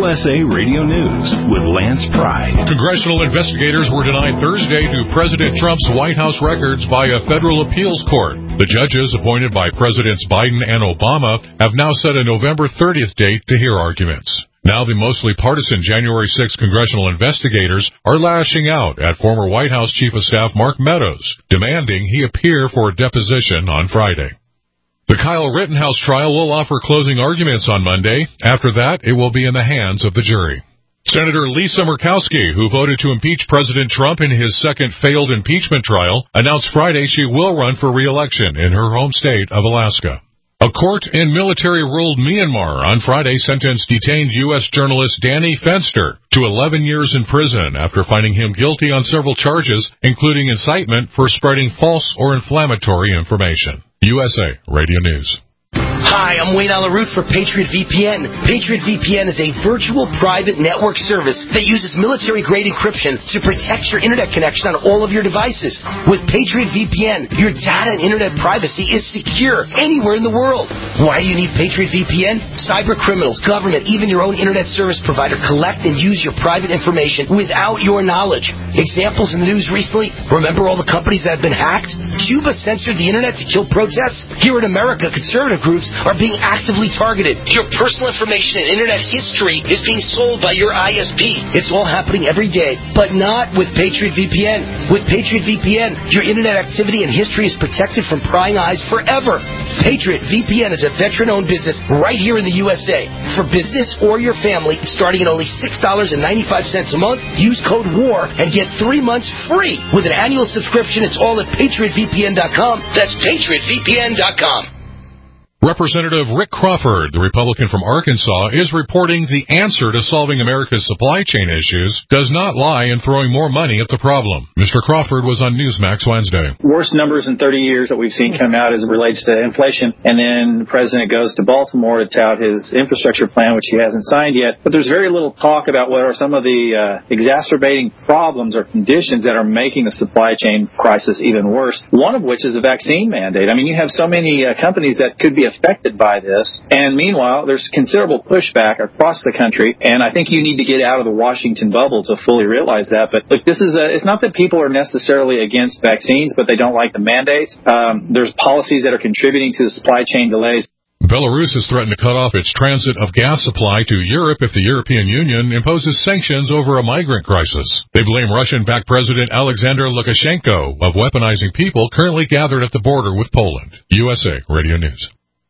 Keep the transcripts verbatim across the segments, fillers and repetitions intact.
S A Radio News with Lance Pry. Congressional investigators were denied Thursday to President Trump's White House records by a federal appeals court. The judges appointed by Presidents Biden and Obama have now set a November thirtieth date to hear arguments. Now the mostly partisan January sixth congressional investigators are lashing out at former White House Chief of Staff Mark Meadows, demanding he appear for a deposition on Friday. The Kyle Rittenhouse trial will offer closing arguments on Monday. After that, it will be in the hands of the jury. Senator Lisa Murkowski, who voted to impeach President Trump in his second failed impeachment trial, announced Friday she will run for re-election in her home state of Alaska. A court in military-ruled Myanmar on Friday sentenced detained U S journalist Danny Fenster to eleven years in prison after finding him guilty on several charges, including incitement for spreading false or inflammatory information. U S A Radio News. Hi, I'm Wayne Alaroot for Patriot V P N. Patriot V P N is a virtual private network service that uses military-grade encryption to protect your internet connection on all of your devices. With Patriot V P N, your data and internet privacy is secure anywhere in the world. Why do you need Patriot V P N? Cyber criminals, government, even your own internet service provider collect and use your private information without your knowledge. Examples in the news recently, remember all the companies that have been hacked? Cuba censored the internet to kill protests? Here in America, conservative groups are being actively targeted. Your personal information and internet history is being sold by your I S P. It's all happening every day, but not with Patriot V P N. With Patriot V P N, your internet activity and history is protected from prying eyes forever. Patriot V P N is a veteran-owned business right here in the U S A. For business or your family, starting at only six dollars and ninety-five cents a month, use code WAR and get three months free. With an annual subscription, it's all at patriot v p n dot com. That's patriot v p n dot com. Representative Rick Crawford, the Republican from Arkansas, is reporting the answer to solving America's supply chain issues does not lie in throwing more money at the problem. Mister Crawford was on Newsmax Wednesday. Worst numbers in thirty years that we've seen come out as it relates to inflation. And then the president goes to Baltimore to tout his infrastructure plan, which he hasn't signed yet. But there's very little talk about what are some of the uh, exacerbating problems or conditions that are making the supply chain crisis even worse, one of which is a vaccine mandate. I mean, you have so many uh, companies that could be affected by this, and meanwhile there's considerable pushback across the country, and I think you need to get out of the Washington bubble to fully realize that. But look, this is a, it's not that people are necessarily against vaccines, but they don't like the mandates. Um, there's policies that are contributing to the supply chain delays. Belarus has threatened to cut off its transit of gas supply to Europe if the European Union imposes sanctions over a migrant crisis. They blame Russian-backed President Alexander Lukashenko of weaponizing people currently gathered at the border with Poland. U S A Radio News.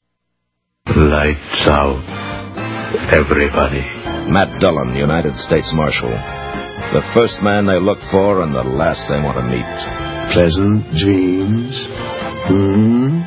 Lights out, everybody. Matt Dillon, United States Marshal. The first man they look for and the last they want to meet. Pleasant dreams. Hmm?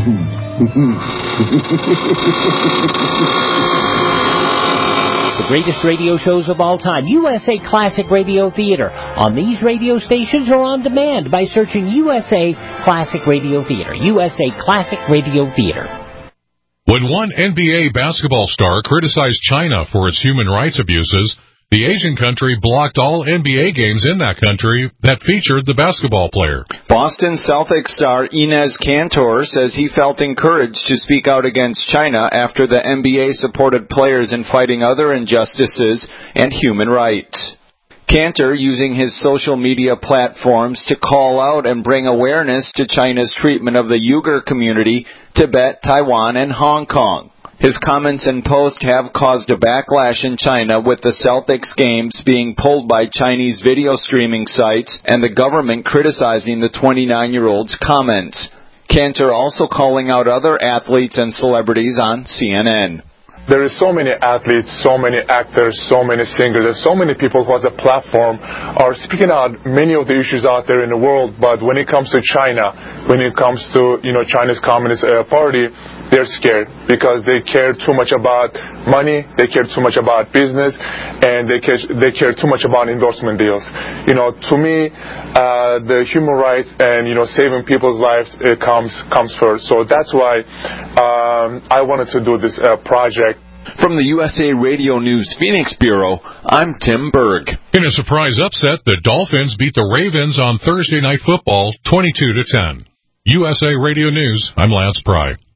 The greatest radio shows of all time, U S A Classic Radio Theater, on these radio stations or on demand by searching U S A Classic Radio Theater. U S A Classic Radio Theater. When one N B A basketball star criticized China for its human rights abuses, the Asian country blocked all N B A games in that country that featured the basketball player. Boston Celtics star Enes Kanter says he felt encouraged to speak out against China after the N B A supported players in fighting other injustices and human rights. Kanter using his social media platforms to call out and bring awareness to China's treatment of the Uyghur community, Tibet, Taiwan, and Hong Kong. His comments and posts have caused a backlash in China, with the Celtics games being pulled by Chinese video streaming sites and the government criticizing the twenty-nine-year-old's comments. Kanter also calling out other athletes and celebrities on C N N. There are so many athletes, so many actors, so many singers, there's so many people who has a platform are speaking out many of the issues out there in the world. But when it comes to China, when it comes to, you know, China's Communist uh, Party, they're scared because they care too much about money, they care too much about business, and they care, they care too much about endorsement deals. You know, to me, uh, the human rights and, you know, saving people's lives, it comes comes first. So that's why um, I wanted to do this uh, project. From the U S A Radio News Phoenix Bureau, I'm Tim Berg. In a surprise upset, the Dolphins beat the Ravens on Thursday Night Football twenty-two to ten. U S A Radio News, I'm Lance Pry.